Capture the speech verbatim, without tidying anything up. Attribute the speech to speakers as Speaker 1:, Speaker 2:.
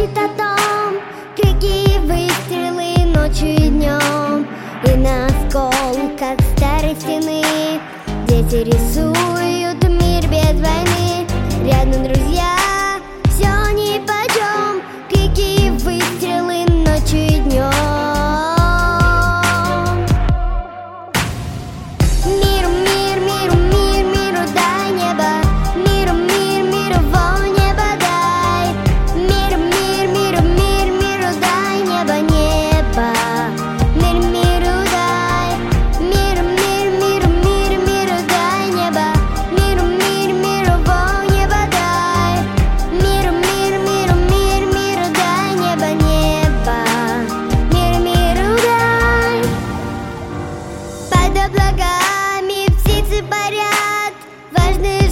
Speaker 1: кричит о том, крики и выстрелы ночью и днем. И на осколках старой стены дети рисуют мир без войны. Рядом друзья, все нипочем, крики и выстрелы ночью и днем. Миру, мир, миру, мир, миру дай небо. Миру, мир, миру, во небо дай. Миру, мир, миру, мир, миру дай небо, небо. Мир, миру дай. Миру, мир, миру, мир, миру дай небо. Миру, мир, миру, во небо дай. Миру, мир, миру, мир, миру дай небо, небо. Мир, миру дай. Под облаками птицы парят, важные